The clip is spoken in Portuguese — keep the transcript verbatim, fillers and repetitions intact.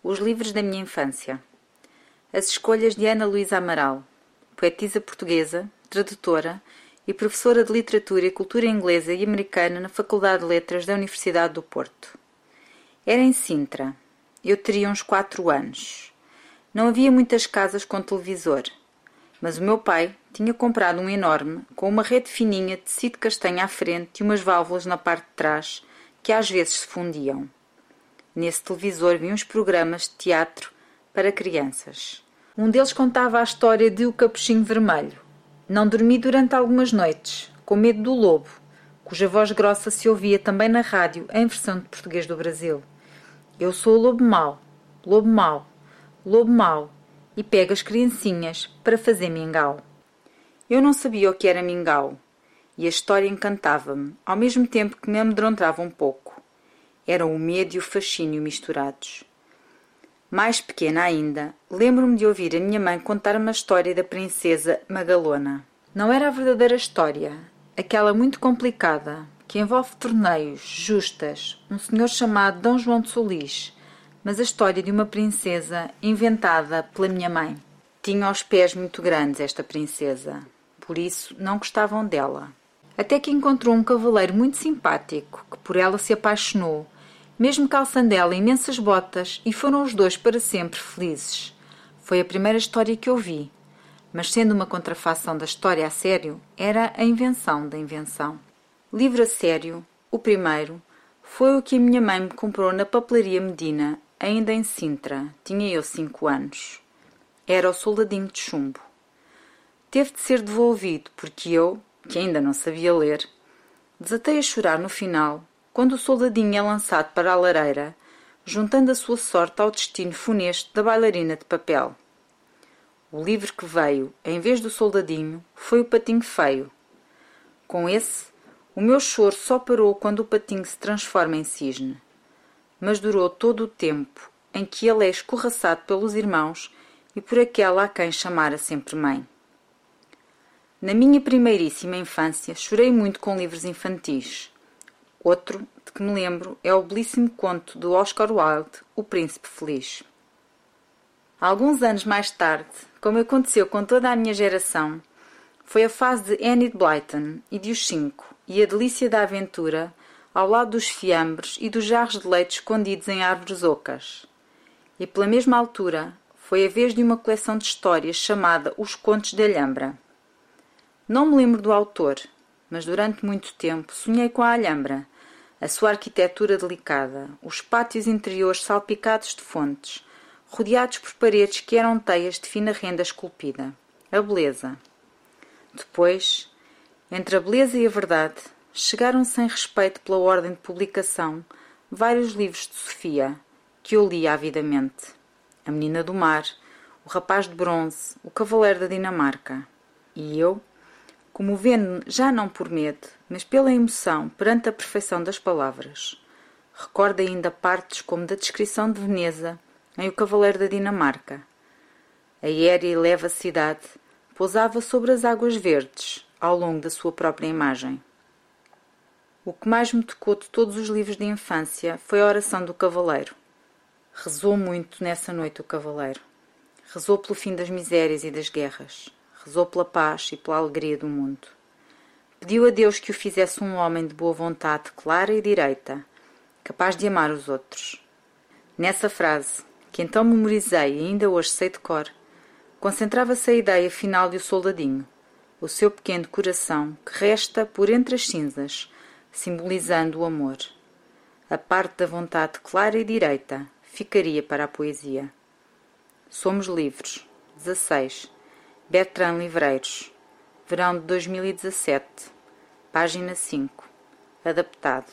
Os livros da minha infância. As escolhas de Ana Luísa Amaral, poetisa portuguesa, tradutora e professora de Literatura e Cultura Inglesa e Americana na Faculdade de Letras da Universidade do Porto. Era em Sintra. Eu teria uns quatro anos. Não havia muitas casas com televisor, mas o meu pai tinha comprado um enorme, com uma rede fininha de tecido castanho à frente e umas válvulas na parte de trás, que às vezes se fundiam. Nesse televisor vi uns programas de teatro para crianças. Um deles contava a história de O Capuchinho Vermelho. Não dormi durante algumas noites, com medo do lobo, cuja voz grossa se ouvia também na rádio em versão de português do Brasil. Eu sou o lobo mau, lobo mau, lobo mau, e pego as criancinhas para fazer mingau. Eu não sabia o que era mingau, e a história encantava-me, ao mesmo tempo que me amedrontava um pouco. Eram o medo e o fascínio misturados. Mais pequena ainda, lembro-me de ouvir a minha mãe contar-me a história da princesa Magalona. Não era a verdadeira história, aquela muito complicada, que envolve torneios, justas, um senhor chamado Dom João de Solis, mas a história de uma princesa inventada pela minha mãe. Tinha os pés muito grandes esta princesa, por isso não gostavam dela. Até que encontrou um cavaleiro muito simpático, que por ela se apaixonou, mesmo calçando ela imensas botas, e foram os dois para sempre felizes. Foi a primeira história que eu vi, mas sendo uma contrafação da história a sério, era a invenção da invenção. Livro a sério, o primeiro, foi o que a minha mãe me comprou na papelaria Medina, ainda em Sintra, tinha eu cinco anos. Era O Soldadinho de Chumbo. Teve de ser devolvido, porque eu, que ainda não sabia ler, desatei a chorar no final, quando o soldadinho é lançado para a lareira, juntando a sua sorte ao destino funesto da bailarina de papel. O livro que veio, em vez do soldadinho, foi o Patinho Feio. Com esse, o meu choro só parou quando o patinho se transforma em cisne, mas durou todo o tempo em que ele é escorraçado pelos irmãos e por aquela a quem chamara sempre mãe. Na minha primeiríssima infância, chorei muito com livros infantis. Outro, de que me lembro, é o belíssimo conto do Oscar Wilde, O Príncipe Feliz. Alguns anos mais tarde, como aconteceu com toda a minha geração, foi a fase de Enid Blyton e de Os Cinco, e a delícia da aventura, ao lado dos fiambres e dos jarros de leite escondidos em árvores ocas. E pela mesma altura, foi a vez de uma coleção de histórias chamada Os Contos de Alhambra. Não me lembro do autor, mas durante muito tempo sonhei com a Alhambra, a sua arquitetura delicada, os pátios interiores salpicados de fontes, rodeados por paredes que eram teias de fina renda esculpida. A beleza. Depois, entre a beleza e a verdade, chegaram sem respeito pela ordem de publicação vários livros de Sofia, que eu li avidamente. A Menina do Mar, O Rapaz de Bronze, O Cavaleiro da Dinamarca. E eu, comovendo-me já não por medo, mas pela emoção perante a perfeição das palavras, recordo ainda partes como da descrição de Veneza em O Cavaleiro da Dinamarca. A aérea e leve cidade pousava sobre as águas verdes, ao longo da sua própria imagem. O que mais me tocou de todos os livros de infância foi a oração do cavaleiro. Rezou muito nessa noite o cavaleiro. Rezou pelo fim das misérias e das guerras. Rezou pela paz e pela alegria do mundo. Pediu a Deus que o fizesse um homem de boa vontade, clara e direita, capaz de amar os outros. Nessa frase, que então memorizei e ainda hoje sei de cor, concentrava-se a ideia final de O Soldadinho, o seu pequeno coração que resta por entre as cinzas, simbolizando o amor. A parte da vontade clara e direita ficaria para a poesia. Somos livres. dezasseis. Bertrand Livreiros. Verão de dois mil e dezassete. Página cinco. Adaptado.